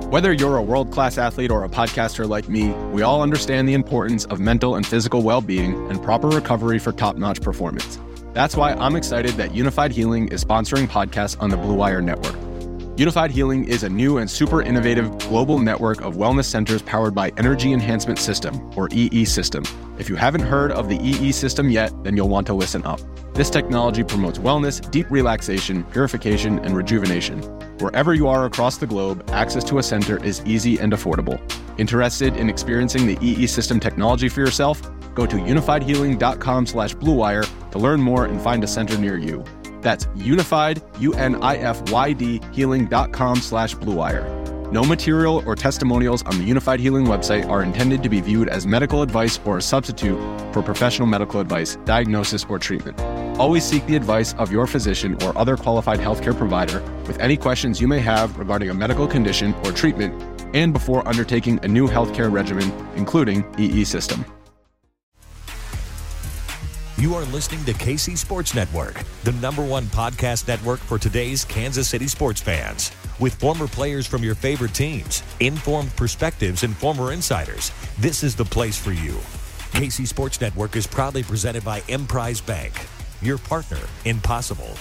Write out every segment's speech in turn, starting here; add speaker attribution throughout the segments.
Speaker 1: Whether you're a world-class athlete or a podcaster like me, we all understand the importance of mental and physical well-being and proper recovery for top-notch performance. That's why I'm excited that Unified Healing is sponsoring podcasts on the Blue Wire Network. Unified Healing is a new and super innovative global network of wellness centers powered by Energy Enhancement System, or EE System. If you haven't heard of the EE System yet, then you'll want to listen up. This technology promotes wellness, deep relaxation, purification, and rejuvenation. Wherever you are across the globe, access to a center is easy and affordable. Interested in experiencing the EE System technology for yourself? Go to unifiedhealing.com/bluewire to learn more and find a center near you. That's unified, UNIFYD, healing.com/bluewire. No material or testimonials on the Unified Healing website are intended to be viewed as medical advice or a substitute for professional medical advice, diagnosis, or treatment. Always seek the advice of your physician or other qualified healthcare provider with any questions you may have regarding a medical condition or treatment and before undertaking a new healthcare regimen, including EE System.
Speaker 2: You are listening to KC Sports Network, the #1 podcast network for today's Kansas City sports fans. With former players from your favorite teams, informed perspectives, and former insiders, this is the place for you. KC Sports Network is proudly presented by Emprise Bank, your partner in possible.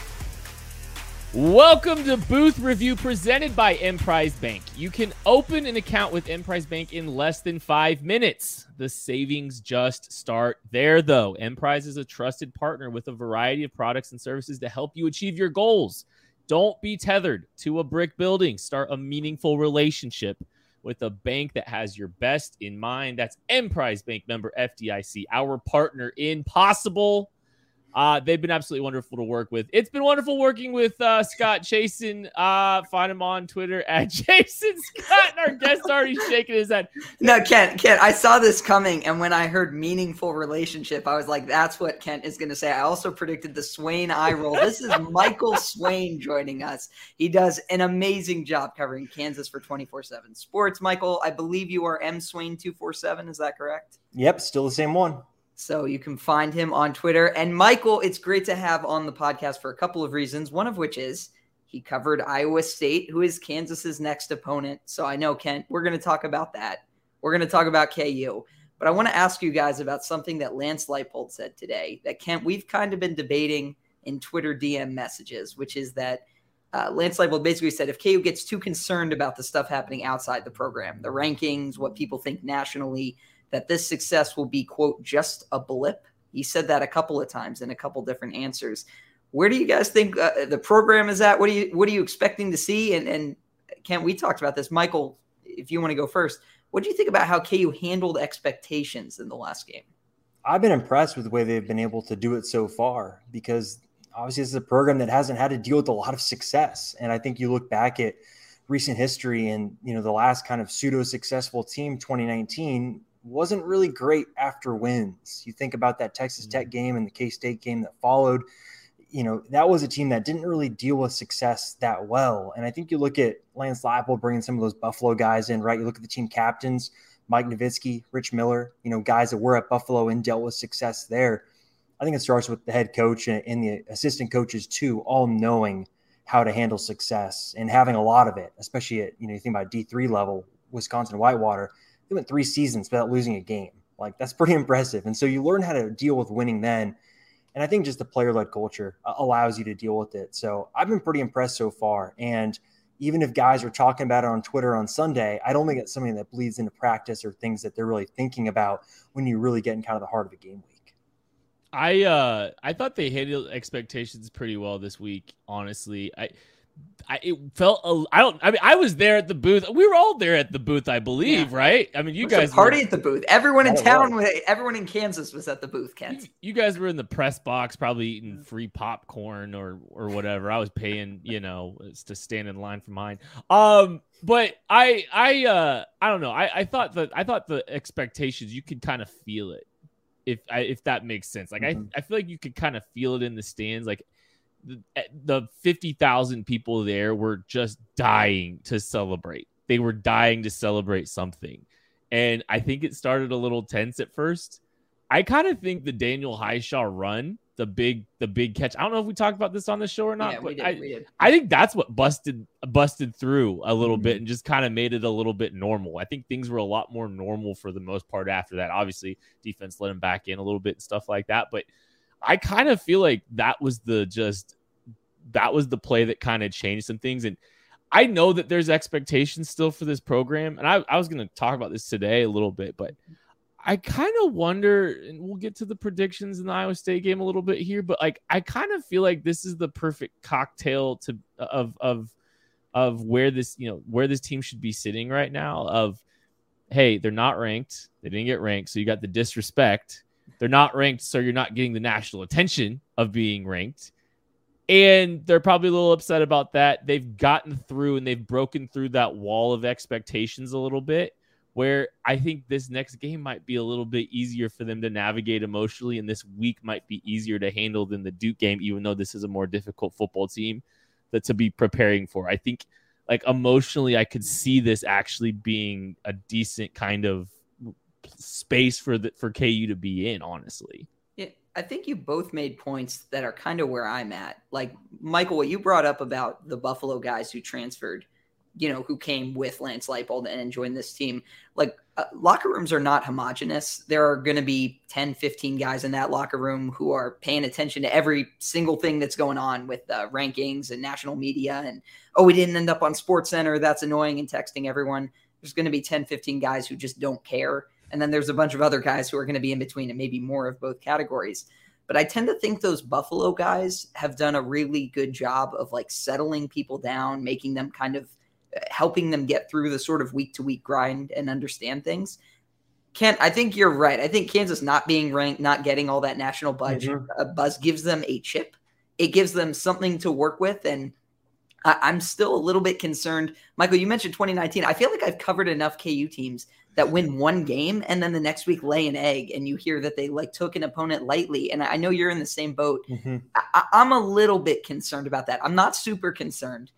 Speaker 3: Welcome to Booth Review presented by Emprise Bank. You can open an account with Emprise Bank in less than 5 minutes. The savings just start there, though. Emprise is a trusted partner with a variety of products and services to help you achieve your goals. Don't be tethered to a brick building. Start a meaningful relationship with a bank that has your best in mind. That's Emprise Bank, member FDIC, our partner in possible. They've been absolutely wonderful to work with. It's been wonderful working with Scott Chasen. Find him on Twitter at Jason Scott. And our guest already shaking his head.
Speaker 4: No, Kent, I saw this coming, and when I heard meaningful relationship, I was like, that's what Kent is going to say. I also predicted the Swain eye roll. This is Michael Swain joining us. He does an amazing job covering Kansas for 24/7 Sports. Michael, I believe you are M Swain 247. Is that correct?
Speaker 5: Yep, still the same one.
Speaker 4: So you can find him on Twitter. And Michael, it's great to have on the podcast for a couple of reasons, one of which is he covered Iowa State, who is Kansas's next opponent. So I know, Kent, we're going to talk about that. We're going to talk about KU. But I want to ask you guys about something that Lance Leipold said today that, Kent, we've kind of been debating in Twitter DM messages, which is that Lance Leipold basically said if KU gets too concerned about the stuff happening outside the program, the rankings, what people think nationally, that this success will be, quote, just a blip. He said that a couple of times in a couple different answers. Where do you guys think the program is at? What are you expecting to see? And Kent, we talked about this. Michael, if you want to go first, what do you think about how KU handled expectations in the last game?
Speaker 5: I've been impressed with the way they've been able to do it so far because obviously this is a program that hasn't had to deal with a lot of success. And I think you look back at recent history and, the last kind of pseudo-successful team, 2019, wasn't really great after wins. You think about that Texas Tech game and the K-State game that followed, that was a team that didn't really deal with success that well. And I think you look at Lance Leipold bringing some of those Buffalo guys in, right? You look at the team captains, Mike Nowitzki, Rich Miller, guys that were at Buffalo and dealt with success there. I think it starts with the head coach and the assistant coaches too, all knowing how to handle success and having a lot of it, especially at, you think about D3 level, Wisconsin Whitewater. They went 3 seasons without losing a game. Like, that's pretty impressive. And so you learn how to deal with winning then. And I think just the player-led culture allows you to deal with it. So I've been pretty impressed so far. And even if guys are talking about it on Twitter on Sunday, I don't think it's something that bleeds into practice or things that they're really thinking about when you really get in kind of the heart of a game week.
Speaker 3: I thought they handled expectations pretty well this week, honestly. It felt I was there at the booth. We were all there at the booth, I believe, right? I mean, you guys
Speaker 4: party at the booth. Everyone in town, everyone in Kansas was at the booth, Kent.
Speaker 3: You guys were in the press box, probably eating free popcorn or whatever. I was paying, to stand in line for mine. But I don't know. I thought the expectations, you could kind of feel it, if that makes sense. Like I feel like you could kind of feel it in the stands, like. The 50,000 people there were just dying to celebrate. They were dying to celebrate something. And I think it started a little tense at first. I kind of think the Daniel Highshaw run the big catch. I don't know if we talked about this on the show or not,
Speaker 4: Yeah,
Speaker 3: but
Speaker 4: we did.
Speaker 3: I think that's what busted through a little bit and just kind of made it a little bit normal. I think things were a lot more normal for the most part after that. Obviously, defense let him back in a little bit and stuff like that, but I kind of feel like that was the play that kind of changed some things. And I know that there's expectations still for this program, and I was going to talk about this today a little bit, but I kind of wonder, and we'll get to the predictions in the Iowa State game a little bit here, but like I kind of feel like this is the perfect cocktail of where this team should be sitting right now. Of, hey, they're not ranked, they didn't get ranked, so you got the disrespect. They're not ranked, so you're not getting the national attention of being ranked. And they're probably a little upset about that. They've gotten through and they've broken through that wall of expectations a little bit, where I think this next game might be a little bit easier for them to navigate emotionally, and this week might be easier to handle than the Duke game, even though this is a more difficult football team to be preparing for. I think, like, emotionally, I could see this actually being a decent kind of space for KU to be in, honestly.
Speaker 4: Yeah, I think you both made points that are kind of where I'm at. Like, Michael, what you brought up about the Buffalo guys who transferred, who came with Lance Leipold and joined this team. Like, locker rooms are not homogenous. There are going to be 10, 15 guys in that locker room who are paying attention to every single thing that's going on with rankings and national media. And, we didn't end up on SportsCenter. That's annoying, and texting everyone. There's going to be 10, 15 guys who just don't care. And then there's a bunch of other guys who are going to be in between, and maybe more of both categories. But I tend to think those Buffalo guys have done a really good job of like settling people down, making them kind of helping them get through the sort of week-to-week grind and understand things. Kent, I think you're right. I think Kansas not being ranked, not getting all that national buzz gives them a chip. It gives them something to work with, and I'm still a little bit concerned. Michael, you mentioned 2019. I feel like I've covered enough KU teams that win one game and then the next week lay an egg, and you hear that they like took an opponent lightly. And I know you're in the same boat. Mm-hmm. I'm a little bit concerned about that. I'm not super concerned.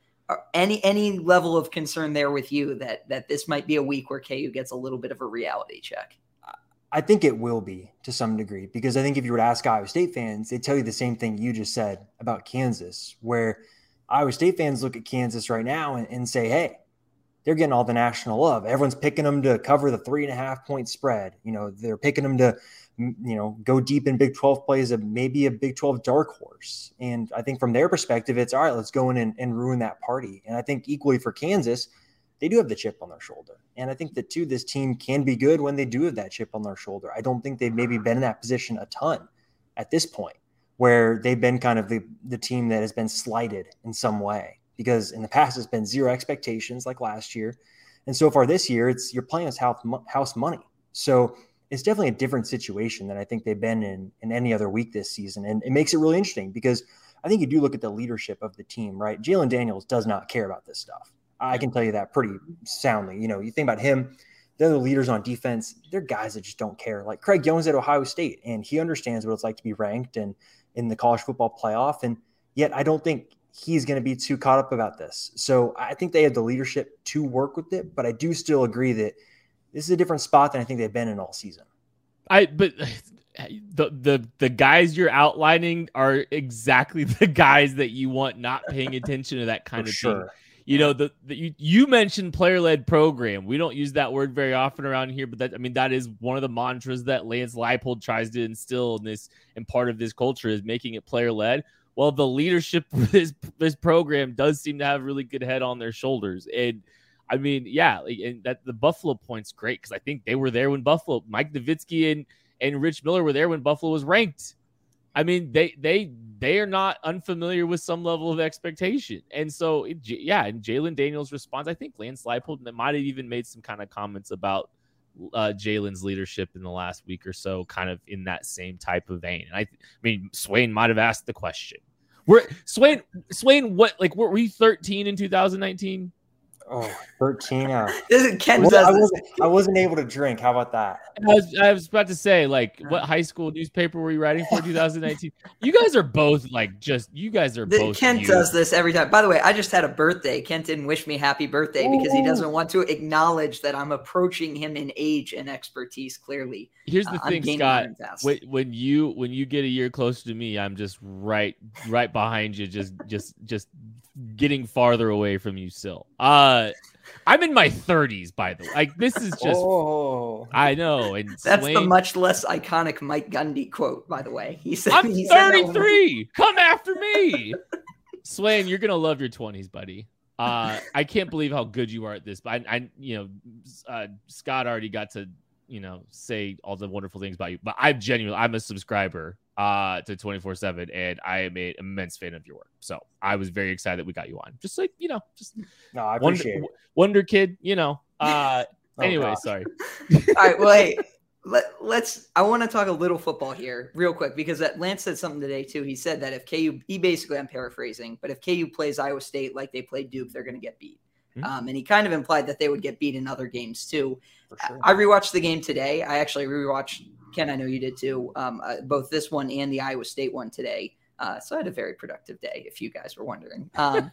Speaker 4: Any level of concern there with you that this might be a week where KU gets a little bit of a reality check?
Speaker 5: I think it will be to some degree, because I think if you were to ask Iowa State fans, they'd tell you the same thing you just said about Kansas, where Iowa State fans look at Kansas right now and say, hey, they're getting all the national love. Everyone's picking them to cover the 3.5 point spread. They're picking them to, go deep in Big 12 plays, maybe a Big 12 dark horse. And I think from their perspective, it's all right, let's go in and ruin that party. And I think equally for Kansas, they do have the chip on their shoulder. And I think that too, this team can be good when they do have that chip on their shoulder. I don't think they've maybe been in that position a ton at this point, where they've been kind of the team that has been slighted in some way, because in the past it's been zero expectations like last year. And so far this year, you're playing as house money. So it's definitely a different situation than I think they've been in any other week this season. And it makes it really interesting, because I think you do look at the leadership of the team, right? Jalen Daniels does not care about this stuff. I can tell you that pretty soundly. You think about him, the other leaders on defense, they're guys that just don't care. Like Craig Young's at Ohio State, and he understands what it's like to be ranked and in the college football playoff. And yet I don't think he's going to be too caught up about this. So I think they have the leadership to work with it, but I do still agree that this is a different spot than I think they've been in all season.
Speaker 3: But the guys you're outlining are exactly the guys that you want not paying attention to that kind of thing. You mentioned player-led program. We don't use that word very often around here, but that is one of the mantras that Lance Leipold tries to instill in this, and part of this culture is making it player-led. Well, the leadership of this program does seem to have a really good head on their shoulders. And and that the Buffalo point's great, because I think they were there when Mike Nowitzki and Rich Miller were there when Buffalo was ranked. I mean, they are not unfamiliar with some level of expectation. And so, and Jalen Daniels' response, I think Lance Leipold might have even made some kind of comments about Jalen's leadership in the last week or so, kind of in that same type of vein. And Swain might have asked the question. Swain, what, like, were we 13 in 2019?
Speaker 5: Oh, 13.
Speaker 4: Ken does
Speaker 5: I wasn't able to drink. How about that?
Speaker 3: I was about to say, like, what high school newspaper were you writing for 2019? You guys are both both.
Speaker 4: Kent does this every time. By the way, I just had a birthday. Kent didn't wish me happy birthday because he doesn't want to acknowledge that I'm approaching him in age and expertise. Clearly,
Speaker 3: here's the thing, Scott. When you get a year closer to me, I'm just right behind you, just getting farther away from you still. I'm in my 30s, by the way. Like, this is just I know. And
Speaker 4: that's the much less iconic Mike Gundy quote, by the way. He said,
Speaker 3: I'm 33. Come after me. Swain, you're gonna love your 20s, buddy. I can't believe how good you are at this. But Scott already got to say all the wonderful things about you. But I'm a subscriber to 24/7, and I am an immense fan of your work. So I was very excited that we got you on. Just like,
Speaker 5: no, I appreciate it.
Speaker 3: Wonder Kid, anyway, sorry.
Speaker 4: All right, well, hey, I want to talk a little football here real quick, because Lance said something today too. He said that if I'm paraphrasing, but if KU plays Iowa State like they played Duke, they're going to get beat. And he kind of implied that they would get beat in other games too. For sure. I rewatched the game today. I actually rewatched, Ken, I know you did too, both this one and the Iowa State one today. So I had a very productive day, if you guys were wondering.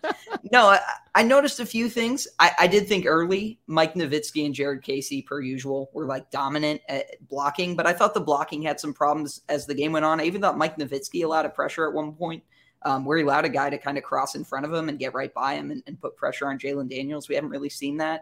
Speaker 4: No, I noticed a few things. I did think early Mike Nowitzki and Jared Casey, per usual, were like dominant at blocking, but I thought the blocking had some problems as the game went on. I even thought Mike Nowitzki allowed a pressure at one point, where he allowed a guy to kind of cross in front of him and get right by him and put pressure on Jalen Daniels. We haven't really seen that.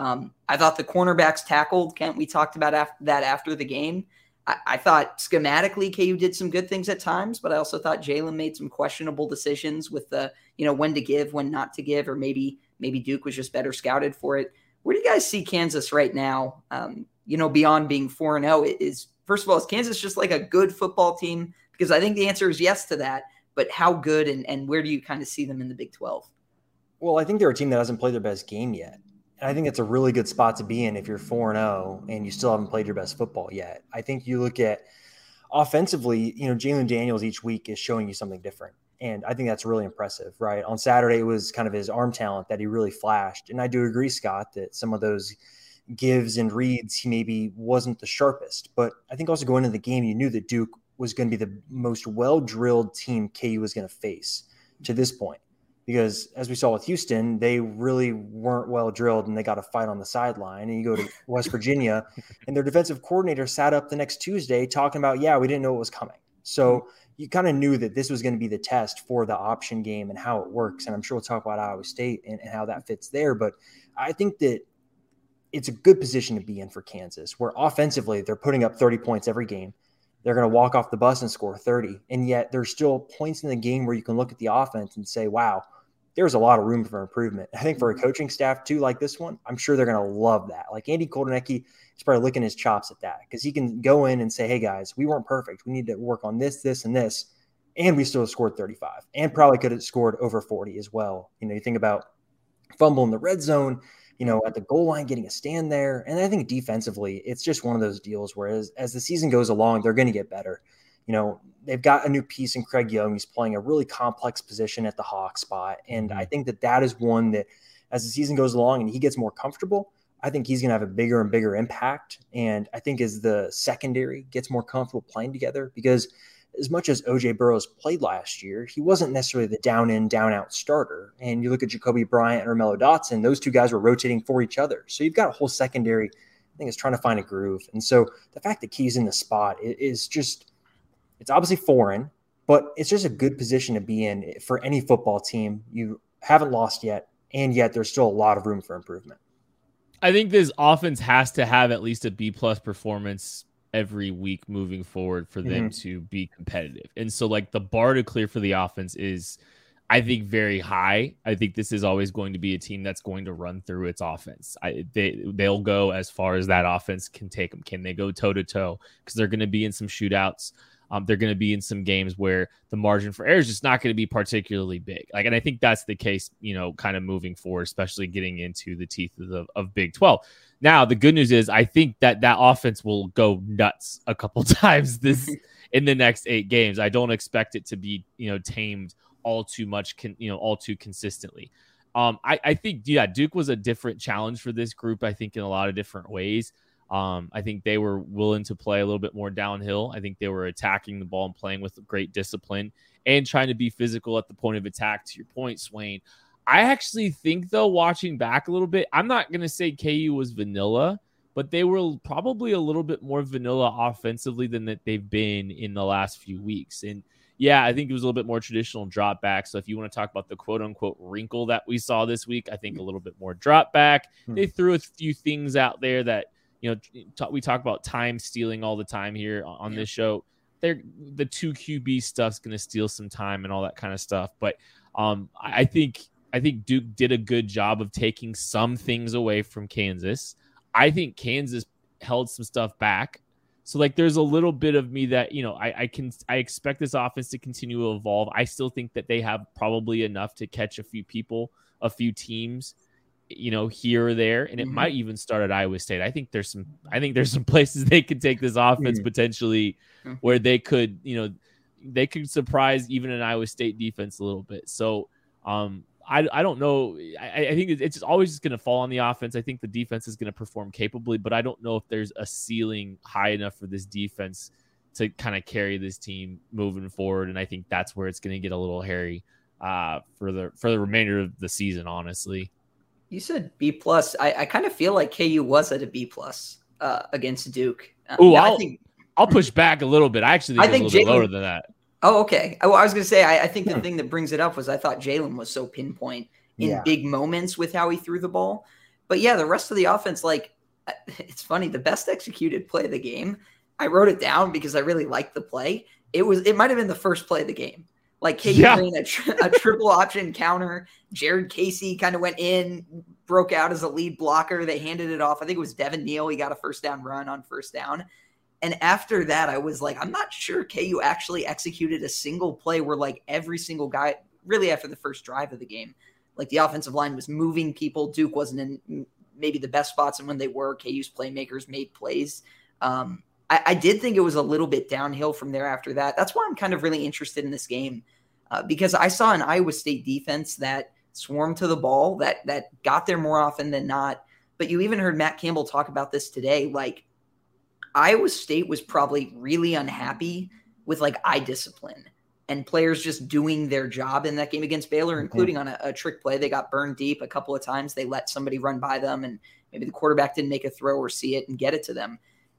Speaker 4: I thought the cornerbacks tackled. Kent, we talked about that after the game. I thought schematically KU did some good things at times, but I also thought Jalen made some questionable decisions with the, when to give, when not to give, or maybe Duke was just better scouted for it. Where do you guys see Kansas right now? Beyond being 4-0, first of all, is Kansas just like a good football team? Because I think the answer is yes to that, but how good and where do you kind of see them in the Big 12?
Speaker 5: Well, I think they're a team that hasn't played their best game yet. And I think it's a really good spot to be in if you're 4-0 and you still haven't played your best football yet. I think you look at offensively, Jalen Daniels each week is showing you something different. And I think that's really impressive, right? On Saturday, it was kind of his arm talent that he really flashed. And I do agree, Scott, that some of those gives and reads, he maybe wasn't the sharpest. But I think also going into the game, you knew that Duke was going to be the most well-drilled team KU was going to face to this point. Because as we saw with Houston, they really weren't well drilled and they got a fight on the sideline. And you go to West Virginia and their defensive coordinator sat up the next Tuesday talking about, we didn't know what was coming. So you kind of knew that this was going to be the test for the option game and how it works. And I'm sure we'll talk about Iowa State and how that fits there. But I think that it's a good position to be in for Kansas, where offensively they're putting up 30 points every game. They're going to walk off the bus and score 30. And yet there's still points in the game where you can look at the offense and say, wow, there's a lot of room for improvement. I think for a coaching staff too, like this one, I'm sure they're going to love that. Like Andy Kotelnicki is probably licking his chops at that because he can go in and say, hey guys, we weren't perfect. We need to work on this, this, and this. And we still scored 35 and probably could have scored over 40 as well. You think about fumble in the red zone, at the goal line, getting a stand there. And I think defensively, it's just one of those deals where as the season goes along, they're going to get better. They've got a new piece in Craig Young. He's playing a really complex position at the Hawk spot. And I think that is one that as the season goes along and he gets more comfortable, I think he's going to have a bigger and bigger impact. And I think as the secondary gets more comfortable playing together, because as much as O.J. Burrows played last year, he wasn't necessarily the down-in, down-out starter. And you look at Jacoby Bryant and Romello Dotson, those two guys were rotating for each other. So you've got a whole secondary, I think, is trying to find a groove. And so the fact that Key's in the spot is just – it's obviously foreign, but it's just a good position to be in for any football team. You haven't lost yet, and yet there's still a lot of room for improvement.
Speaker 3: I think this offense has to have at least a B-plus performance every week moving forward for them to be competitive. And so, the bar to clear for the offense is, I think, very high. I think this is always going to be a team that's going to run through its offense. They'll go as far as that offense can take them. Can they go toe-to-toe? Because they're going to be in some shootouts. They're going to be in some games where the margin for error is just not going to be particularly big. And I think that's the case, kind of moving forward, especially getting into the teeth of Big 12. Now, the good news is I think that offense will go nuts a couple times in the next 8 games. I don't expect it to be, tamed all too much, all too consistently. I think, Duke was a different challenge for this group, I think, in a lot of different ways. I think they were willing to play a little bit more downhill. I think they were attacking the ball and playing with great discipline and trying to be physical at the point of attack, to your point, Swain. I actually think, though, watching back a little bit, I'm not going to say KU was vanilla, but they were probably a little bit more vanilla offensively than that they've been in the last few weeks. And yeah, I think it was a little bit more traditional drop back. So if you want to talk about the quote unquote wrinkle that we saw this week, I think a little bit more drop back. They threw a few things out there that, we talk about time stealing all the time here on this show. The 2 QB stuff's going to steal some time and all that kind of stuff. But I think Duke did a good job of taking some things away from Kansas. I think Kansas held some stuff back. So there's a little bit of me that, I expect this offense to continue to evolve. I still think that they have probably enough to catch a few people, a few teams, here or there. And it might even start at Iowa State. I think there's some places they could take this offense potentially where they could, they could surprise even an Iowa State defense a little bit. So, I don't know. I think it's always just going to fall on the offense. I think the defense is going to perform capably, but I don't know if there's a ceiling high enough for this defense to kind of carry this team moving forward. And I think that's where it's going to get a little hairy for the remainder of the season, honestly.
Speaker 4: You said B+. I kind of feel like KU was at a B+ against Duke.
Speaker 3: I'll push back a little bit. I actually think it's a little bit lower than that.
Speaker 4: Oh, okay. I was going to say, I think the thing that brings it up was I thought Jalen was so pinpoint in big moments with how he threw the ball. But yeah, the rest of the offense, it's funny, the best executed play of the game, I wrote it down because I really liked the play. It might have been the first play of the game. KU ran a triple option counter. Jared Casey kind of went in, broke out as a lead blocker. They handed it off. I think it was Devin Neal. He got a first down run on first down. And after that, I was like, I'm not sure KU actually executed a single play where every single guy, really after the first drive of the game, the offensive line was moving people. Duke wasn't in maybe the best spots. And when they were, KU's playmakers made plays. I did think it was a little bit downhill from there after that. That's why I'm kind of really interested in this game because I saw an Iowa State defense that swarmed to the ball, that got there more often than not. But you even heard Matt Campbell talk about this today. Iowa State was probably really unhappy with eye discipline and players just doing their job in that game against Baylor, including on a trick play. They got burned deep a couple of times. They let somebody run by them and maybe the quarterback didn't make a throw or see it and get it to them.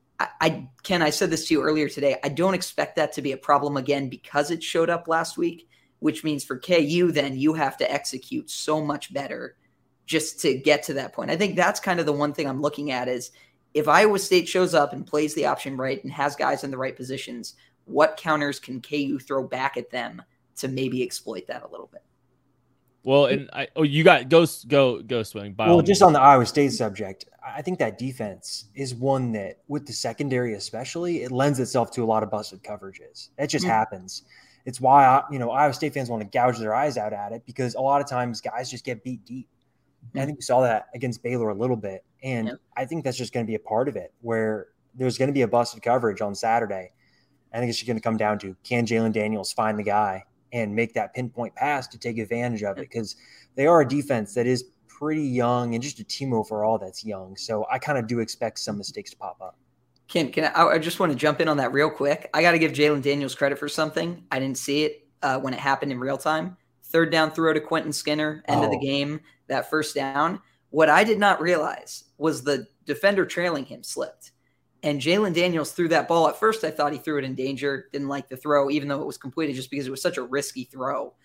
Speaker 4: Ken, I said this to you earlier today. I don't expect that to be a problem again because it showed up last week, which means for KU, then you have to execute so much better just to get to that point. I think that's kind of the one thing I'm looking at is if Iowa State shows up and plays the option right and has guys in the right positions, what counters can KU throw back at them to maybe exploit that a little bit?
Speaker 3: Well, and you got go Swing.
Speaker 5: Well, just on the Iowa State subject, I think that defense is one that, with the secondary especially, it lends itself to a lot of busted coverages. It just happens. It's why Iowa State fans want to gouge their eyes out at it because a lot of times guys just get beat deep. And I think we saw that against Baylor a little bit. And I think that's just going to be a part of it where there's going to be a busted coverage on Saturday. I think it's just going to come down to, can Jalen Daniels find the guy and make that pinpoint pass to take advantage of it? Because they are a defense that is pretty young and just a team overall that's young. So I kind of do expect some mistakes to pop up.
Speaker 4: Ken, I just want to jump in on that real quick. I got to give Jalen Daniels credit for something. I didn't see it when it happened in real time. Third down throw to Quentin Skinner, end of the game, that first down. What I did not realize was the defender trailing him slipped. And Jalen Daniels threw that ball. At first, I thought he threw it in danger, didn't like the throw, even though it was completed just because it was such a risky throw.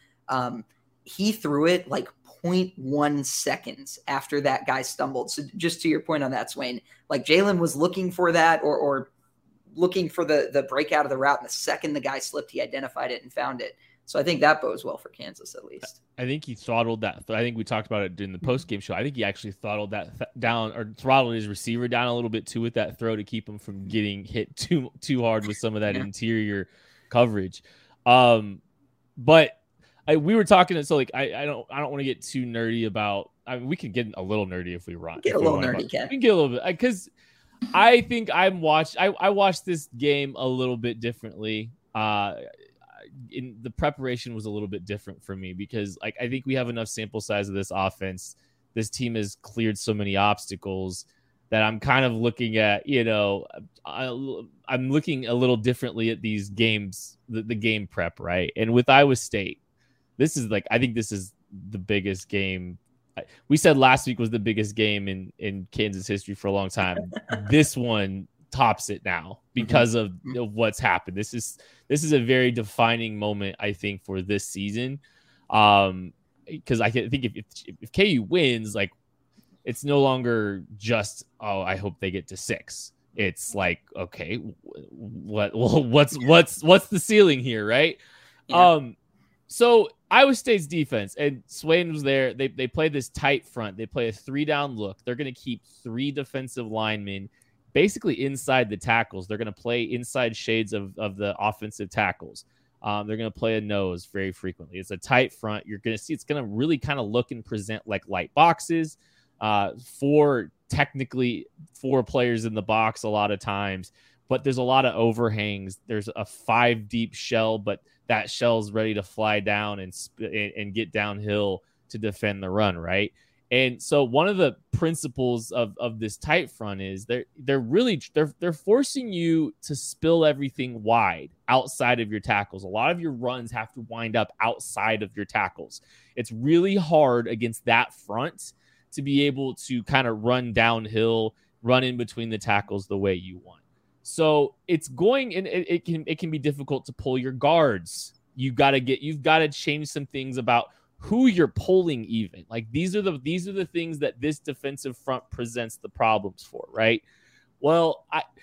Speaker 4: He threw it 0.1 seconds after that guy stumbled. So just to your point on that, Swain, Jalen was looking for that or looking for the breakout of the route. And the second the guy slipped, he identified it and found it. So I think that bodes well for Kansas, at least.
Speaker 3: I think he throttled that. I think we talked about it during the post-game show. I think he actually throttled that down or throttled his receiver down a little bit too with that throw to keep him from getting hit too hard with some of that interior coverage. But we were talking, so I don't want to get too nerdy about. I mean, we can get a little nerdy if we want.
Speaker 4: Get a little nerdy, Ken.
Speaker 3: We can get a little bit because I think I watched this game a little bit differently. the preparation was a little bit different for me because like I think we have enough sample size of this offense. This team has cleared so many obstacles that I'm kind of looking at, I'm looking a little differently at these games, the game prep, right? And with Iowa State, I think this is the biggest game. We said last week was the biggest game in Kansas history for a long time. This one tops it now because of what's happened. This is a very defining moment, I think, for this season. Because I think if KU wins, like it's no longer just, oh, I hope they get to 6. It's like, okay, what's the ceiling here, right? Yeah. So Iowa State's defense, and Swain was there. They play this tight front. They play a 3-down look. They're going to keep 3 defensive linemen basically inside the tackles. They're going to play inside shades of the offensive tackles. They're going to play a nose very frequently. It's a tight front. You're going to see it's going to really kind of look and present like light boxes. 4 players in the box a lot of times, but there's a lot of overhangs. There's a 5 deep shell, but that shell's ready to fly down and get downhill to defend the run, right? And so one of the principles of this tight front is they're forcing you to spill everything wide outside of your tackles. A lot of your runs have to wind up outside of your tackles. It's really hard against that front to be able to kind of run downhill, run in between the tackles the way you want. So it's going, and it can be difficult to pull your guards. You've got to change some things about who you're pulling even. Like these are the things that this defensive front presents the problems for, right? Well,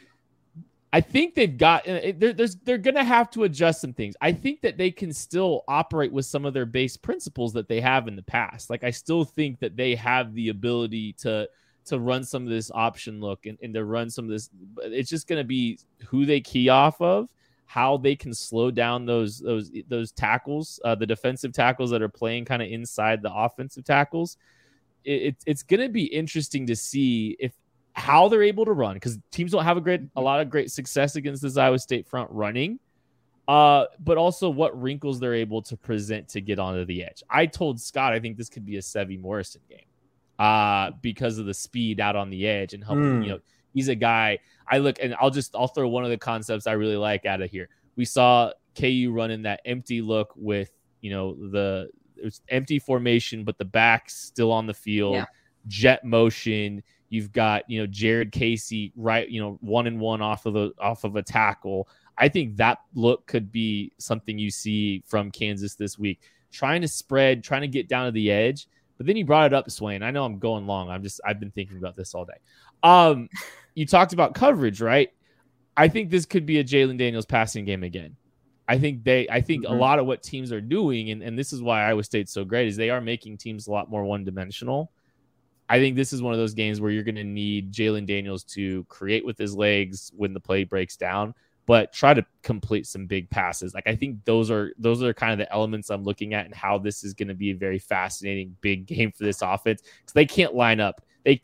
Speaker 3: I think they've got, they're going to have to adjust some things. I think that they can still operate with some of their base principles that they have in the past. Like I still think that they have the ability to run some of this option look and to run some of this. It's just going to be who they key off of, how they can slow down those tackles, the defensive tackles that are playing kind of inside the offensive tackles. It's going to be interesting to see how they're able to run, because teams don't have a lot of great success against this Iowa State front running, but also what wrinkles they're able to present to get onto the edge. I told Scott I think this could be a Sevy Morrison game because of the speed out on the edge and helping. He's a guy I look, and I'll throw one of the concepts I really like out of here. We saw KU running that empty look with it was empty formation, but the back's still on the field, jet motion. You've got, Jared Casey, right, 1-and-1 off of a tackle. I think that look could be something you see from Kansas this week, trying to spread, trying to get down to the edge. But then you brought it up, Swain. I know I'm going long. I've been thinking about this all day. You talked about coverage, right? I think this could be a Jalen Daniels passing game again. I think a lot of what teams are doing, and this is why Iowa State's so great, is they are making teams a lot more one-dimensional. I think this is one of those games where you're going to need Jalen Daniels to create with his legs when the play breaks down, but try to complete some big passes. Like I think those are kind of the elements I'm looking at and how this is going to be a very fascinating big game for this offense, because they can't line up.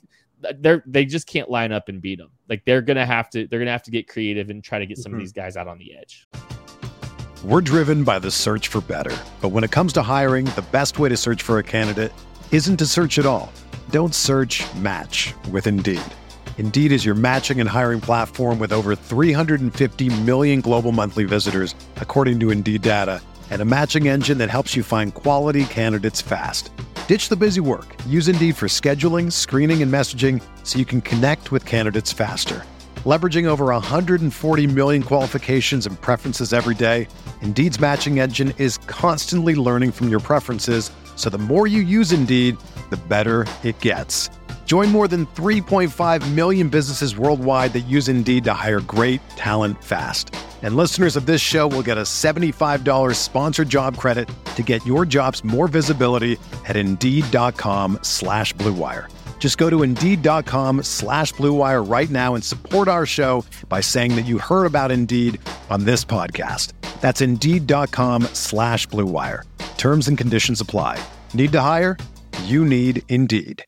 Speaker 3: They just can't line up and beat them. Like they're going to have to get creative and try to get some of these guys out on the edge.
Speaker 6: We're driven by the search for better, but when it comes to hiring, the best way to search for a candidate isn't to search at all. Don't search, match with Indeed. Indeed is your matching and hiring platform with over 350 million global monthly visitors, according to Indeed data, and a matching engine that helps you find quality candidates fast. Ditch the busy work. Use Indeed for scheduling, screening, and messaging so you can connect with candidates faster. Leveraging over 140 million qualifications and preferences every day, Indeed's matching engine is constantly learning from your preferences, so the more you use Indeed, the better it gets. Join more than 3.5 million businesses worldwide that use Indeed to hire great talent fast. And listeners of this show will get a $75 sponsored job credit to get your jobs more visibility at Indeed.com/Blue Wire. Just go to Indeed.com/Blue Wire right now and support our show by saying that you heard about Indeed on this podcast. That's Indeed.com/Blue Wire. Terms and conditions apply. Need to hire? You need Indeed.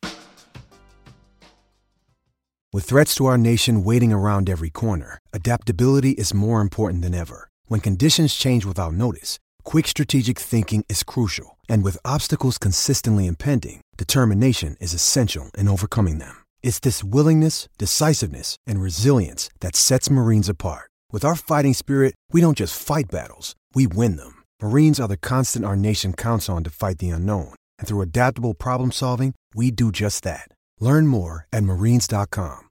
Speaker 7: With threats to our nation waiting around every corner, adaptability is more important than ever. When conditions change without notice, quick strategic thinking is crucial. And with obstacles consistently impending, determination is essential in overcoming them. It's this willingness, decisiveness, and resilience that sets Marines apart. With our fighting spirit, we don't just fight battles, we win them. Marines are the constant our nation counts on to fight the unknown. And through adaptable problem solving, we do just that. Learn more at marines.com.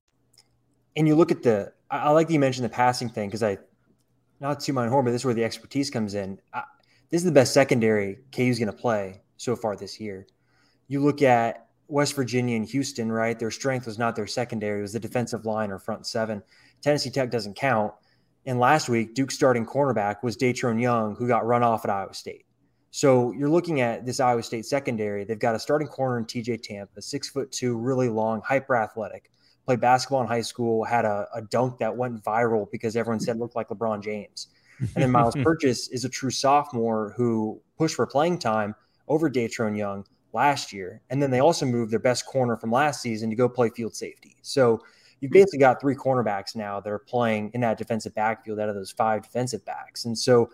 Speaker 5: And you look at I like that you mentioned the passing thing, because not to my horn, but this is where the expertise comes in. This is the best secondary KU's going to play so far this year. You look at West Virginia and Houston, right? Their strength was not their secondary. It was the defensive line or front seven. Tennessee Tech doesn't count. And last week, Duke's starting cornerback was Datrone Young, who got run off at Iowa State. So you're looking at this Iowa State secondary. They've got a starting corner in TJ Tampa, 6'2", really long, hyper athletic. Played basketball in high school, had a dunk that went viral because everyone said it looked like LeBron James. And then Miles Purchase is a true sophomore who pushed for playing time over Datrone Young last year. And then they also moved their best corner from last season to go play field safety. So you've basically got 3 cornerbacks now that are playing in that defensive backfield out of those 5 defensive backs. And so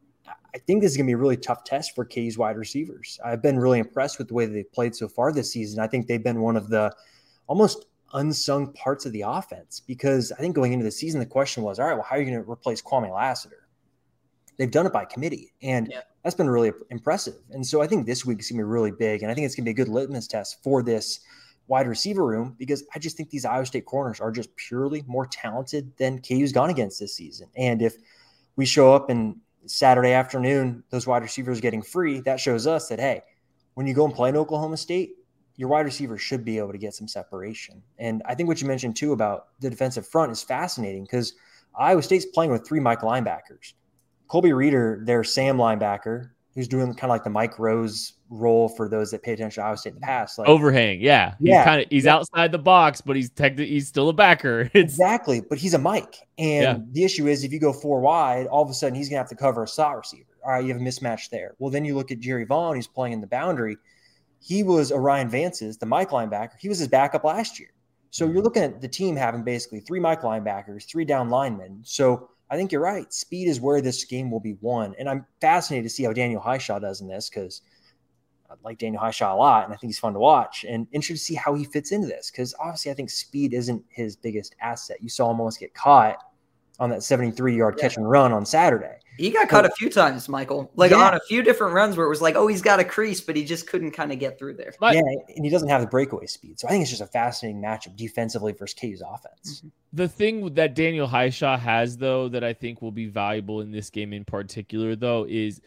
Speaker 5: I think this is going to be a really tough test for KU's wide receivers. I've been really impressed with the way that they've played so far this season. I think they've been one of the almost unsung parts of the offense, because I think going into the season, the question was, all right, well, how are you going to replace Kwame Lassiter? They've done it by committee, and that's been really impressive. And so I think this week is going to be really big, and I think it's going to be a good litmus test for this wide receiver room, because I just think these Iowa State corners are just purely more talented than KU's gone against this season. And if we show up and Saturday afternoon, those wide receivers getting free, that shows us that, hey, when you go and play in Oklahoma State, your wide receivers should be able to get some separation. And I think what you mentioned too about the defensive front is fascinating, because Iowa State's playing with 3 Mike linebackers. Colby Reeder, their Sam linebacker, who's doing kind of like the Mike Rose role for those that pay attention to Iowa State in the past. Like,
Speaker 3: overhang, he's outside the box, but he's still a backer.
Speaker 5: Exactly, but he's a Mike. And the issue is, if you go 4 wide, all of a sudden he's going to have to cover a slot receiver. All right, you have a mismatch there. Well, then you look at Jerry Vaughn, who's playing in the boundary. He was Orion Vance's, the Mike linebacker. He was his backup last year. So you're looking at the team having basically 3 Mike linebackers, 3 down linemen. So I think you're right. Speed is where this game will be won. And I'm fascinated to see how Daniel Highshaw does in this, because I like Daniel Highshaw a lot, and I think he's fun to watch. And interested to see how he fits into this, because obviously I think speed isn't his biggest asset. You saw him almost get caught on that 73-yard catch and run on Saturday.
Speaker 4: He got caught a few times, Michael, on a few different runs where it was like, oh, he's got a crease, but he just couldn't kind of get through there.
Speaker 5: And he doesn't have the breakaway speed. So I think it's just a fascinating matchup defensively versus KU's offense.
Speaker 3: The thing that Daniel Highshaw has, though, that I think will be valuable in this game in particular, though, is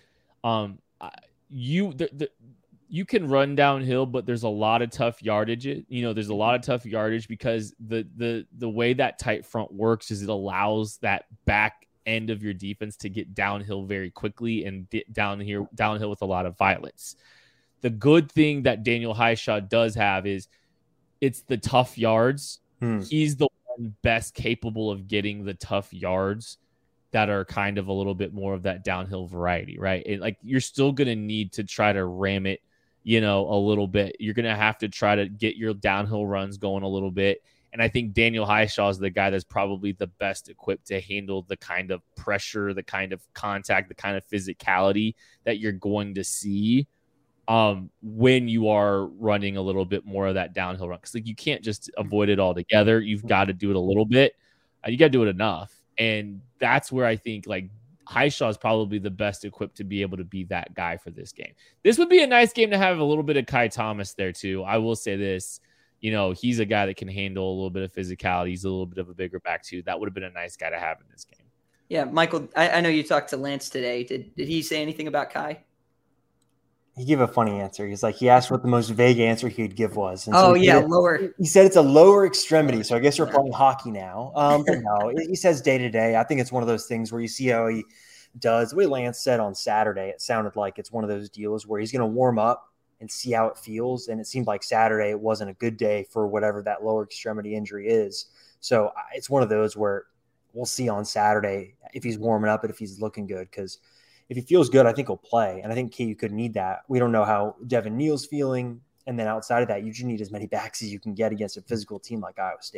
Speaker 3: you can run downhill, but there's a lot of tough yardage. There's a lot of tough yardage because the way that tight front works is it allows that back end of your defense to get downhill very quickly and get downhill with a lot of violence. The good thing that Daniel Highshaw does have is it's the tough yards. He's the one best capable of getting the tough yards that are kind of a little bit more of that downhill variety, right? And like, you're still going to need to try to ram it, a little bit. You're going to have to try to get your downhill runs going a little bit. And I think Daniel Highshaw is the guy that's probably the best equipped to handle the kind of pressure, the kind of contact, the kind of physicality that you're going to see when you are running a little bit more of that downhill run. Because you can't just avoid it altogether. You've got to do it a little bit. You got to do it enough. And that's where I think Highshaw is probably the best equipped to be able to be that guy for this game. This would be a nice game to have a little bit of Kai Thomas there too. I will say this. He's a guy that can handle a little bit of physicality. He's a little bit of a bigger back too. That would have been a nice guy to have in this game.
Speaker 4: Yeah, Michael, I know you talked to Lance today. Did he say anything about Kai?
Speaker 5: He gave a funny answer. He asked what the most vague answer he'd give was. And
Speaker 4: lower.
Speaker 5: He said it's a lower extremity. So I guess we're playing hockey now. But no, he says day to day. I think it's one of those things where you see how he does. The way Lance said on Saturday, it sounded like it's one of those deals where he's going to warm up and see how it feels. And it seemed like Saturday it wasn't a good day for whatever that lower extremity injury is. So it's one of those where we'll see on Saturday if he's warming up and if he's looking good. Because if he feels good, I think he'll play. And I think KU could need that. We don't know how Devin Neal's feeling. And then outside of that, you just need as many backs as you can get against a physical team like Iowa State.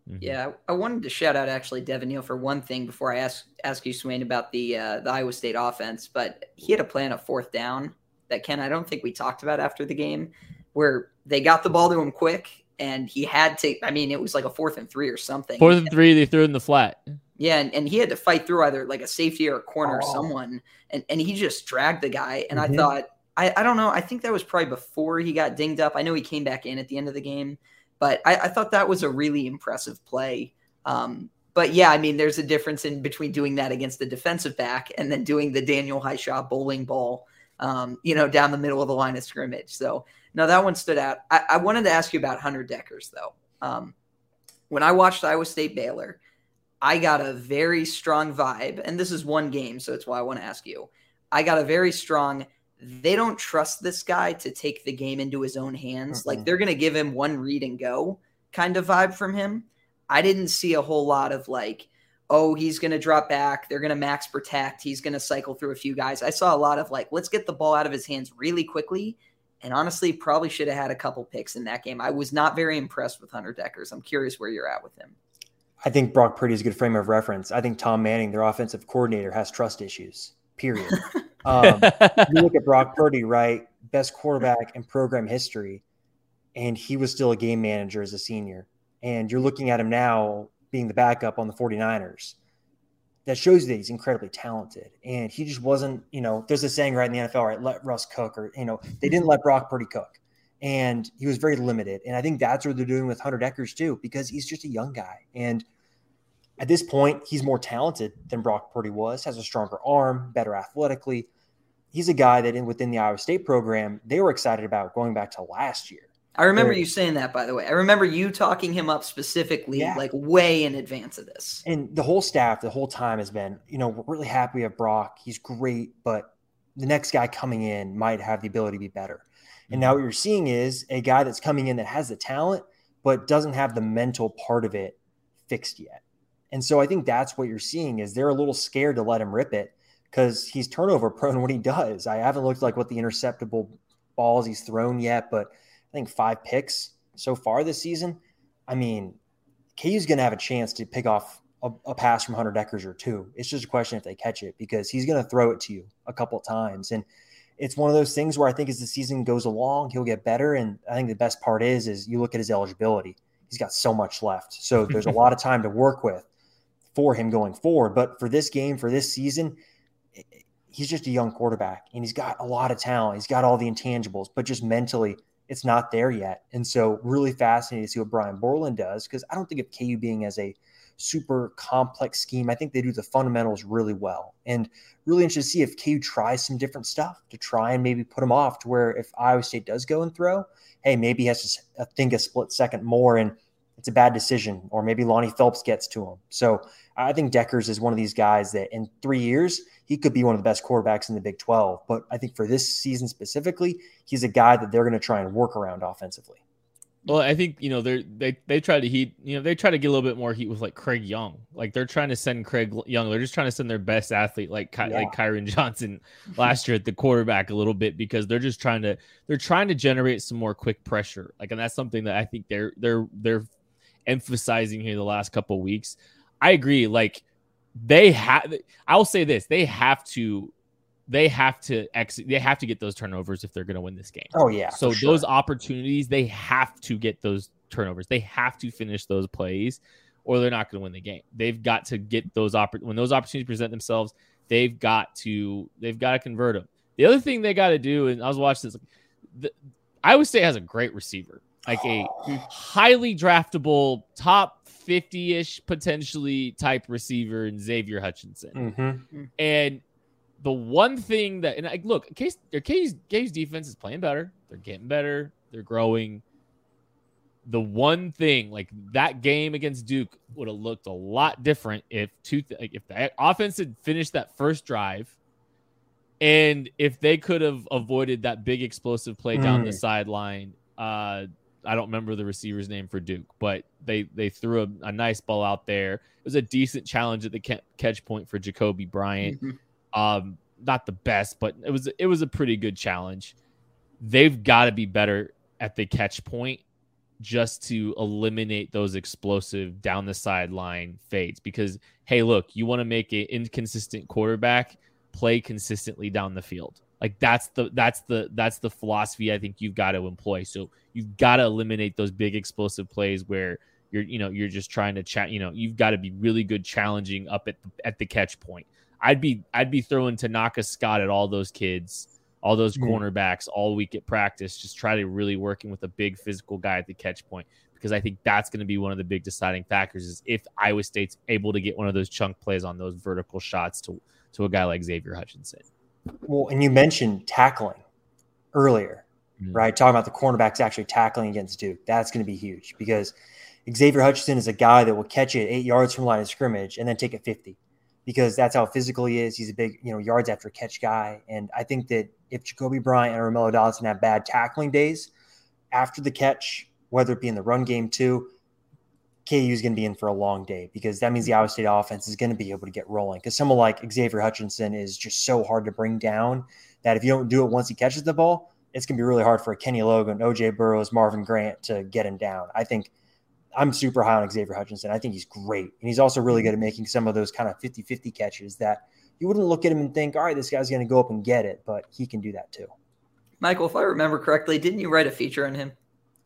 Speaker 4: Yeah, I wanted to shout out actually Devin Neal for one thing before I ask you, Swain, about the Iowa State offense. But he had a play on a fourth down that, Ken, I don't think we talked about after the game, where they got the ball to him quick and he had to. I mean, it was like a 4th and 3 or something.
Speaker 3: 4th and 3, they threw it in the flat.
Speaker 4: Yeah, and he had to fight through either like a safety or a corner or someone, and he just dragged the guy. And I thought, I don't know, I think that was probably before he got dinged up. I know he came back in at the end of the game. But I thought that was a really impressive play. But yeah, I mean, there's a difference in between doing that against the defensive back and then doing the Daniel Highshaw bowling ball, down the middle of the line of scrimmage. So no, that one stood out. I wanted to ask you about Hunter Dekkers though. When I watched Iowa State Baylor, I got a very strong vibe, and this is one game, so that's why I want to ask you. I got a very strong, they don't trust this guy to take the game into his own hands. Like they're going to give him one read and go kind of vibe from him. I didn't see a whole lot of like, oh, he's going to drop back. They're going to max protect. He's going to cycle through a few guys. I saw a lot of like, let's get the ball out of his hands really quickly. And honestly, probably should have had a couple picks in that game. I was not very impressed with Hunter Dekkers. I'm curious where you're at with him.
Speaker 5: I think Brock Purdy is a good frame of reference. I think Tom Manning, their offensive coordinator, has trust issues, period. You look at Brock Purdy, right? Best quarterback in program history, and he was still a game manager as a senior. And you're looking at him now being the backup on the 49ers. That shows that he's incredibly talented. And he just wasn't, there's a saying right in the NFL, right? Let Russ cook, or, they didn't let Brock Purdy cook. And he was very limited. And I think that's what they're doing with Hunter Dekkers too, because he's just a young guy. And at this point, he's more talented than Brock Purdy was, has a stronger arm, better athletically. He's a guy that within the Iowa State program, they were excited about going back to last year.
Speaker 4: I remember you saying that, by the way. I remember you talking him up specifically, like way in advance of this.
Speaker 5: And the whole staff, the whole time has been, we're really happy with Brock. He's great, but the next guy coming in might have the ability to be better. And now what you're seeing is a guy that's coming in that has the talent, but doesn't have the mental part of it fixed yet. And so I think that's what you're seeing is they're a little scared to let him rip it because he's turnover prone when he does. I haven't looked like what the interceptable balls he's thrown yet, but I think 5 picks so far this season. I mean, KU's going to have a chance to pick off a pass from Hunter Dekkers or 2. It's just a question if they catch it because he's going to throw it to you a couple of times. And it's one of those things where I think as the season goes along, he'll get better. And I think the best part is you look at his eligibility. He's got so much left. So there's a lot of time to work with for him going forward. But for this game, for this season, he's just a young quarterback and he's got a lot of talent. He's got all the intangibles, but just mentally it's not there yet. And so really fascinating to see what Brian Borland does, because I don't think of KU being as a super complex scheme. I think they do the fundamentals really well, and really interested to see if KU tries some different stuff to try and maybe put him off to where if Iowa State does go and throw, hey, maybe he has to think a split second more and it's a bad decision, or maybe Lonnie Phelps gets to him. So I think Dekkers is one of these guys that in 3 years, he could be one of the best quarterbacks in the Big 12. But I think for this season specifically, he's a guy that they're going to try and work around offensively.
Speaker 3: Well, I think, they try to heat, they try to get a little bit more heat with like Craig Young. Like they're trying to send Craig Young. They're just trying to send their best athlete like Kyron Johnson last year at the quarterback a little bit, because they're just trying to generate some more quick pressure. Like, and that's something that I think they're emphasizing here the last couple of weeks. I agree. Like I'll say this, they have to get those turnovers if they're going to win this game.
Speaker 5: Oh yeah.
Speaker 3: So those opportunities, they have to get those turnovers. They have to finish those plays or they're not going to win the game. They've got to get those when those opportunities present themselves, they've got to convert them. The other thing they got to do, and I was watching this, Iowa State has a great receiver, like a highly draftable top 50-ish potentially type receiver in Xavier Hutchinson.
Speaker 5: Mm-hmm.
Speaker 3: And the one thing that, and look, KU's defense is playing better. They're getting better. They're growing. The one thing, like that game against Duke would have looked a lot different if the offense had finished that first drive, and if they could have avoided that big explosive play down the sideline. I don't remember the receiver's name for Duke, but they threw a nice ball out there. It was a decent challenge at the catch point for Jacoby Bryant. Mm-hmm. Not the best, but it was a pretty good challenge. They've got to be better at the catch point just to eliminate those explosive down the sideline fades. Because, hey, look, you want to make an inconsistent quarterback play consistently down the field. Like that's the philosophy I think you've got to employ. So you've got to eliminate those big explosive plays where you're just trying to chat. You've got to be really good challenging up at the catch point. I'd be throwing Tanaka Scott at all those kids, all those cornerbacks all week at practice. Just try to really working with a big physical guy at the catch point, because I think that's going to be one of the big deciding factors is if Iowa State's able to get one of those chunk plays on those vertical shots to a guy like Xavier Hutchinson.
Speaker 5: Well, and you mentioned tackling earlier, right? Talking about the cornerbacks actually tackling against Duke. That's going to be huge because Xavier Hutchinson is a guy that will catch it 8 yards from the line of scrimmage and then take it 50 because that's how physical he is. He's a big, yards after catch guy. And I think that if Jacoby Bryant and Romello Dotson have bad tackling days after the catch, whether it be in the run game too, KU is going to be in for a long day because that means the Iowa State offense is going to be able to get rolling because someone like Xavier Hutchinson is just so hard to bring down that if you don't do it once he catches the ball, it's going to be really hard for Kenny Logan, OJ Burroughs, Marvin Grant to get him down. I think I'm super high on Xavier Hutchinson. I think he's great. And he's also really good at making some of those kind of 50-50 catches that you wouldn't look at him and think, all right, this guy's going to go up and get it, but he can do that too.
Speaker 4: Michael, if I remember correctly, didn't you write a feature on him?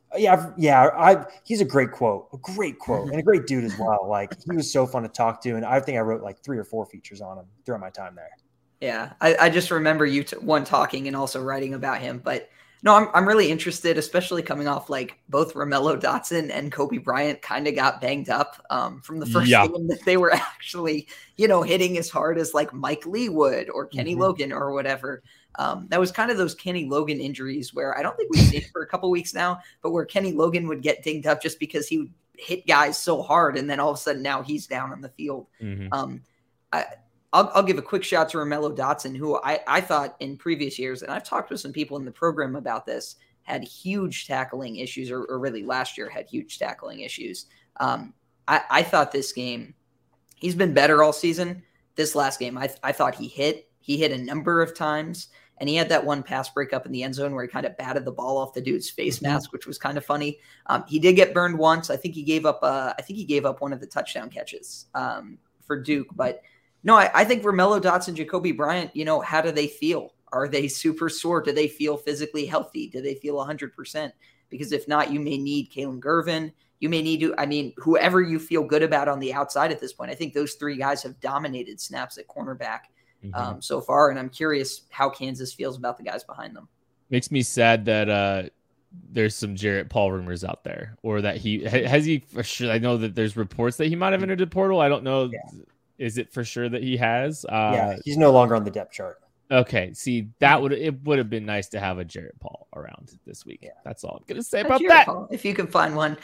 Speaker 5: Yeah. He's a great quote, and a great dude as well. Like he was so fun to talk to. And I think I wrote like 3 or 4 features on him throughout my time there.
Speaker 4: Yeah. I just remember you talking and also writing about him, but no, I'm really interested, especially coming off like both Romello Dotson and Kobe Bryant kind of got banged up from the first game that they were actually, hitting as hard as like Mike Lee would or Kenny Logan or whatever. That was kind of those Kenny Logan injuries where I don't think we've seen for a couple weeks now, but where Kenny Logan would get dinged up just because he would hit guys so hard. And then all of a sudden now he's down on the field. I'll give a quick shout to Romello Dotson, who I thought in previous years, and I've talked with some people in the program about this, had huge tackling issues, or really last year had huge tackling issues. I thought this game, he's been better all season. This last game, I thought he hit a number of times, and he had that one pass breakup in the end zone where he kind of batted the ball off the dude's face mask, which was kind of funny. He did get burned once. I think he gave up one of the touchdown catches for Duke, but no, I think Romello Dotson, Jacoby Bryant, how do they feel? Are they super sore? Do they feel physically healthy? Do they feel 100%? Because if not, you may need Kalen Gervin. You may need whoever you feel good about on the outside at this point. I think those 3 guys have dominated snaps at cornerback so far, and I'm curious how Kansas feels about the guys behind them. Makes
Speaker 3: me sad that there's some Jarrett Paul rumors out there, or that has he for sure. I know that there's reports that he might have entered the portal. I don't know. Yeah. Is it for sure that he has?
Speaker 5: He's no longer on the depth chart.
Speaker 3: Okay, see, it would have been nice to have a Jarrett Paul around this week. Yeah. That's all I'm gonna say about that.
Speaker 4: Paul, if you can find one.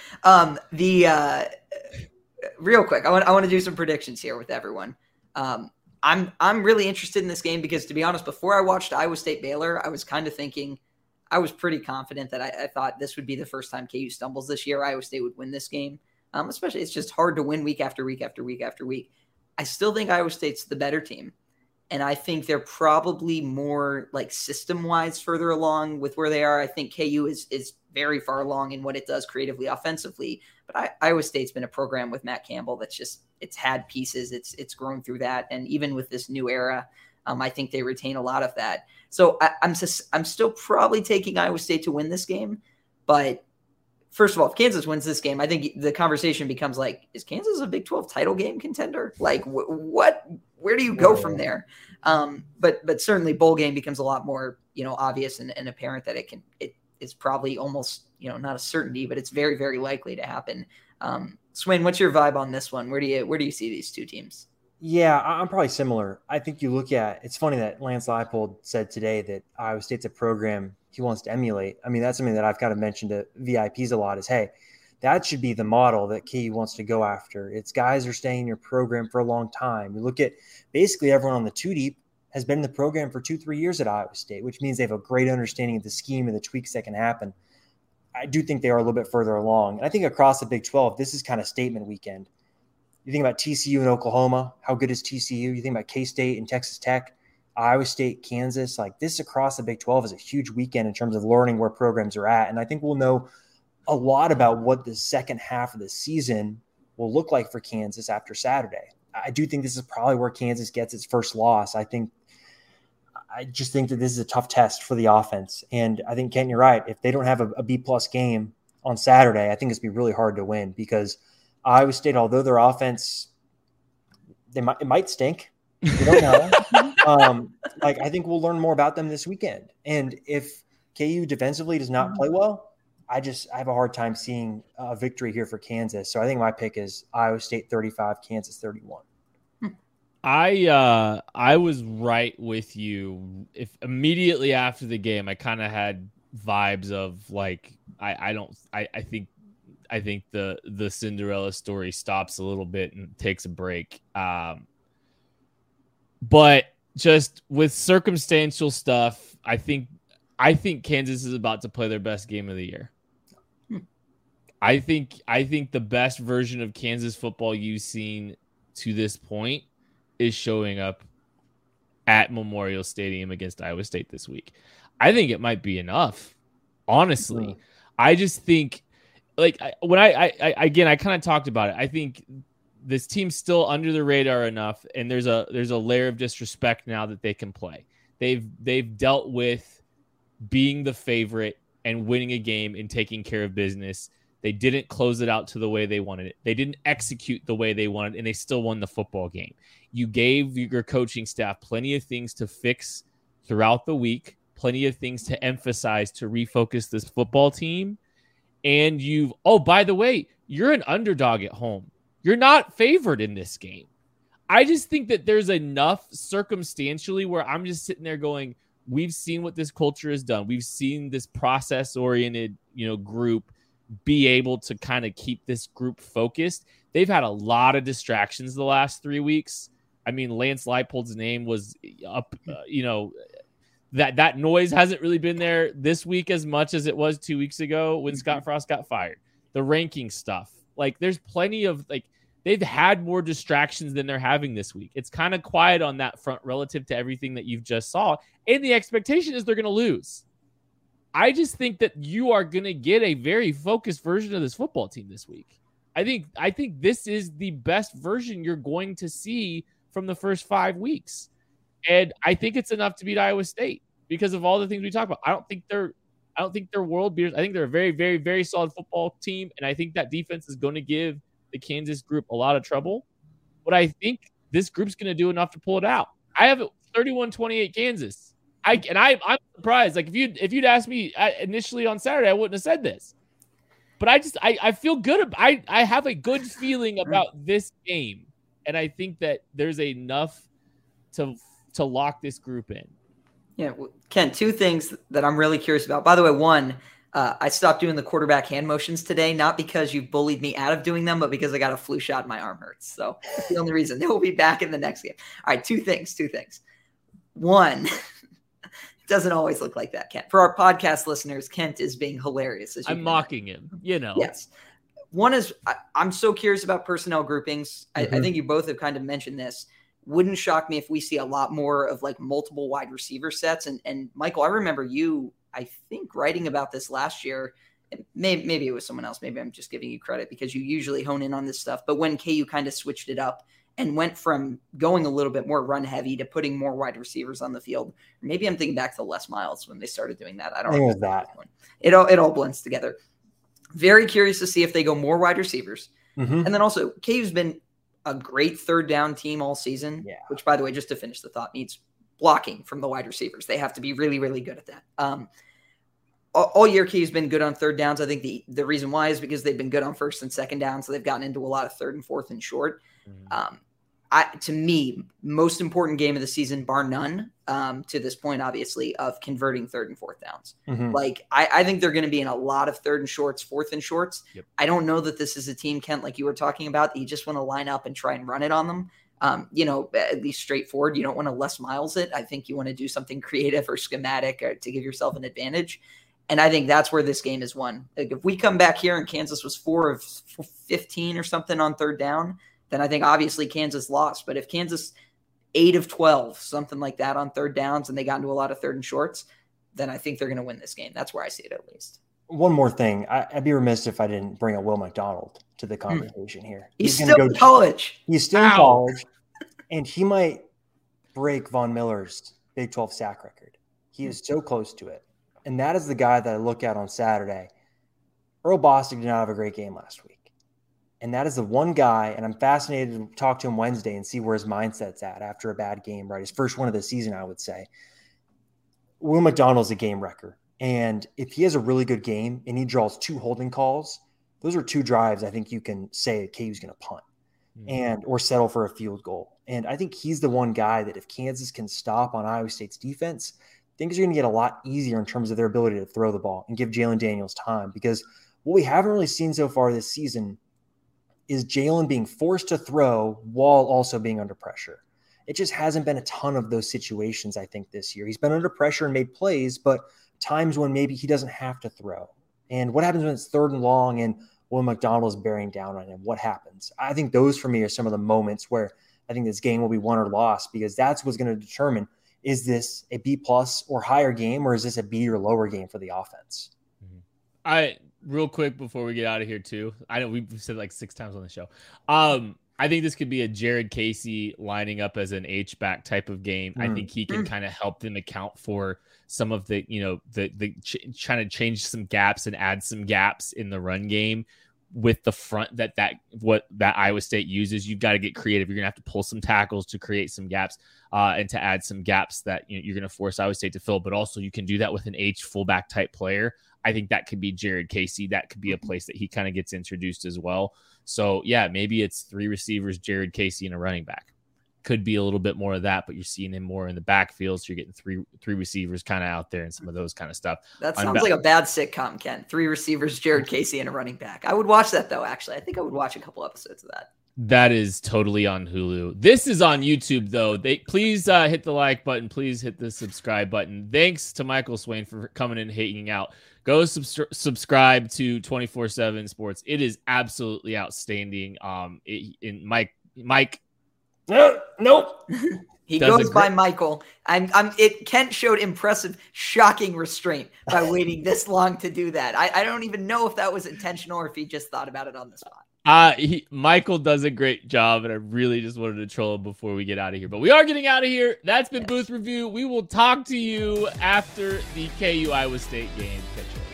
Speaker 4: Real quick, I want to do some predictions here with everyone. I'm really interested in this game because, to be honest, before I watched Iowa State Baylor, I was kind of thinking, I was pretty confident that I thought this would be the first time KU stumbles this year. Iowa State would win this game. Especially, it's just hard to win week after week after week after week. I still think Iowa State's the better team. And I think they're probably more like system-wise further along with where they are. I think KU is very far along in what it does creatively, offensively. But Iowa State's been a program with Matt Campbell that's just, it's had pieces. It's grown through that. And even with this new era, I think they retain a lot of that. So I'm still probably taking Iowa State to win this game. But first of all, if Kansas wins this game, I think the conversation becomes like, is Kansas a Big 12 title game contender? Like, where do you go from there? But certainly bowl game becomes a lot more, obvious and apparent that it's probably almost, not a certainty, but it's very, very likely to happen. Swin, what's your vibe on this one? Where do you see these two teams?
Speaker 5: Yeah, I'm probably similar. I think you look at, it's funny that Lance Leipold said today that Iowa State's a program he wants to emulate. I mean, that's something that I've kind of mentioned to VIPs a lot is, hey, that should be the model that KU wants to go after. It's guys are staying in your program for a long time. You look at basically everyone on the 2-deep has been in the program for 2-3 years at Iowa State, which means they have a great understanding of the scheme and the tweaks that can happen. I do think they are a little bit further along. And I think across the Big 12, this is kind of statement weekend. You think about TCU and Oklahoma, how good is TCU? You think about K-State and Texas Tech, Iowa State, Kansas. Like this across the Big 12 is a huge weekend in terms of learning where programs are at. And I think we'll know a lot about what the second half of the season will look like for Kansas after Saturday. I do think this is probably where Kansas gets its first loss. I just think that this is a tough test for the offense. And I think, Kent, you're right. If they don't have a B-plus game on Saturday, I think it's going to be really hard to win, because Iowa State, although their offense, it might stink. We don't know. I think we'll learn more about them this weekend. And if KU defensively does not play well, I have a hard time seeing a victory here for Kansas. So I think my pick is Iowa State 35, Kansas 31.
Speaker 3: I was right with you. If immediately after the game, I kind of had vibes of like, I think the Cinderella story stops a little bit and takes a break. But just with circumstantial stuff, I think Kansas is about to play their best game of the year. I think the best version of Kansas football you've seen to this point is showing up at Memorial Stadium against Iowa State this week. I think it might be enough, honestly. I just think, like, when I kind of talked about it, I think this team's still under the radar enough, and there's a layer of disrespect now that they can play. They've dealt with being the favorite and winning a game and taking care of business. They didn't close it out to the way they wanted it. They didn't execute the way they wanted, and they still won the football game. You gave your coaching staff plenty of things to fix throughout the week, plenty of things to emphasize to refocus this football team. And by the way, you're an underdog at home. You're not favored in this game. I just think that there's enough circumstantially where I'm just sitting there going, we've seen what this culture has done. We've seen this process-oriented, group be able to kind of keep this group focused. They've had a lot of distractions the last 3 weeks. I mean, Lance Leipold's name was up, that noise hasn't really been there this week as much as it was 2 weeks ago when Scott Frost got fired. The ranking stuff, like, there's plenty of, like, they've had more distractions than they're having this week. It's kind of quiet on that front relative to everything that you've just saw. And the expectation is they're going to lose. I just think that you are going to get a very focused version of this football team this week. I think this is the best version you're going to see from the first 5 weeks. And I think it's enough to beat Iowa State because of all the things we talk about. I don't think they're world beaters. I think they're a very, very, very solid football team. And I think that defense is going to give the Kansas group a lot of trouble. But I think this group's going to do enough to pull it out. I have it 31-28 Kansas. I'm surprised. Like, if you'd asked me initially on Saturday, I wouldn't have said this. But I feel good. I have a good feeling about this game, and I think that there's enough to lock this group in.
Speaker 4: Yeah, well, Ken, two things that I'm really curious about. By the way, one, I stopped doing the quarterback hand motions today, not because you bullied me out of doing them, but because I got a flu shot and my arm hurts. So that's the only reason. They will be back in the next game. All right, two things. One, it doesn't always look like that, Kent. For our podcast listeners, Kent is being hilarious. I'm
Speaker 3: mocking him,
Speaker 4: Yes. One is, I'm so curious about personnel groupings. Mm-hmm. I think you both have kind of mentioned this. Wouldn't shock me if we see a lot more of like multiple wide receiver sets. And Michael, I remember you, I think, writing about this last year. Maybe it was someone else. Maybe I'm just giving you credit because you usually hone in on this stuff. But when KU kind of switched it up and went from going a little bit more run heavy to putting more wide receivers on the field, maybe I'm thinking back to Les Miles when they started doing that. I don't know that one. It all blends together. Very curious to see if they go more wide receivers. Mm-hmm. And then also, KU's been a great third down team all season, which, by the way, just to finish the thought, needs blocking from the wide receivers. They have to be really, really good at that. All year, KU's been good on third downs. I think the reason why is because they've been good on first and second down, so they've gotten into a lot of third and fourth and short. To me, most important game of the season, bar none, to this point, obviously, of converting third and fourth downs. Mm-hmm. Like, I think they're going to be in a lot of third and shorts, fourth and shorts. Yep. I don't know that this is a team, Kent, like you were talking about, that you just want to line up and try and run it on them. At least straightforward. You don't want to Les Miles it. I think you want to do something creative or schematic or to give yourself an advantage. And I think that's where this game is won. Like, if we come back here and Kansas was 4 of 15 or something on third down, then I think obviously Kansas lost. But if Kansas 8 of 12, something like that on third downs, and they got into a lot of third and shorts, then I think they're going to win this game. That's where I see it, at least.
Speaker 5: One more thing. I'd be remiss if I didn't bring up Will McDonald to the conversation here.
Speaker 4: He's still in college.
Speaker 5: He's still in college, and he might break Von Miller's Big 12 sack record. He is so close to it. And that is the guy that I look at on Saturday. Earl Bostic did not have a great game last week. And that is the one guy, and I'm fascinated to talk to him Wednesday and see where his mindset's at after a bad game, right? His first one of the season, I would say. Will McDonald's a game wrecker. And if he has a really good game and he draws 2 holding calls, those are 2 drives I think you can say KU's going to punt or settle for a field goal. And I think he's the one guy that if Kansas can stop on Iowa State's defense, things are going to get a lot easier in terms of their ability to throw the ball and give Jalen Daniels time. Because what we haven't really seen so far this season is Jalen being forced to throw while also being under pressure. It just hasn't been a ton of those situations, I think, this year. He's been under pressure and made plays, but times when maybe he doesn't have to throw. And what happens when it's 3rd and long and Will McDonald is bearing down on him? What happens? I think those for me are some of the moments where I think this game will be won or lost, because that's what's going to determine, is this a B+ or higher game, or is this a B or lower game for the offense?
Speaker 3: Real quick before we get out of here too, I know we've said like 6 times on the show. I think this could be a Jared Casey lining up as an H-back type of game. I think he can kind of help them account for some of the, trying to change some gaps and add some gaps in the run game with the front that Iowa State uses. You've got to get creative. You're going to have to pull some tackles to create some gaps and to add some gaps that you're going to force Iowa State to fill. But also you can do that with an H fullback type player. I think that could be Jared Casey. That could be a place that he kind of gets introduced as well. So, yeah, maybe it's 3 receivers, Jared Casey, and a running back. Could be a little bit more of that, but you're seeing him more in the backfield, so you're getting three receivers kind of out there and some of those kind of stuff.
Speaker 4: That sounds like a bad sitcom, Ken. 3 receivers, Jared Casey, and a running back. I would watch that, though, actually. I think I would watch a couple episodes of that.
Speaker 3: That is totally on Hulu. This is on YouTube, though. Please hit the like button. Please hit the subscribe button. Thanks to Michael Swain for coming and hanging out. Go subscribe to 24/7 Sports. It is absolutely outstanding. Mike.
Speaker 5: Nope.
Speaker 4: He goes by Michael. Kent showed impressive, shocking restraint by waiting this long to do that. I don't even know if that was intentional or if he just thought about it on the spot.
Speaker 3: Michael does a great job, and I really just wanted to troll him before we get out of here. But we are getting out of here. That's been Booth Review. We will talk to you after the KU Iowa State game. Catch you.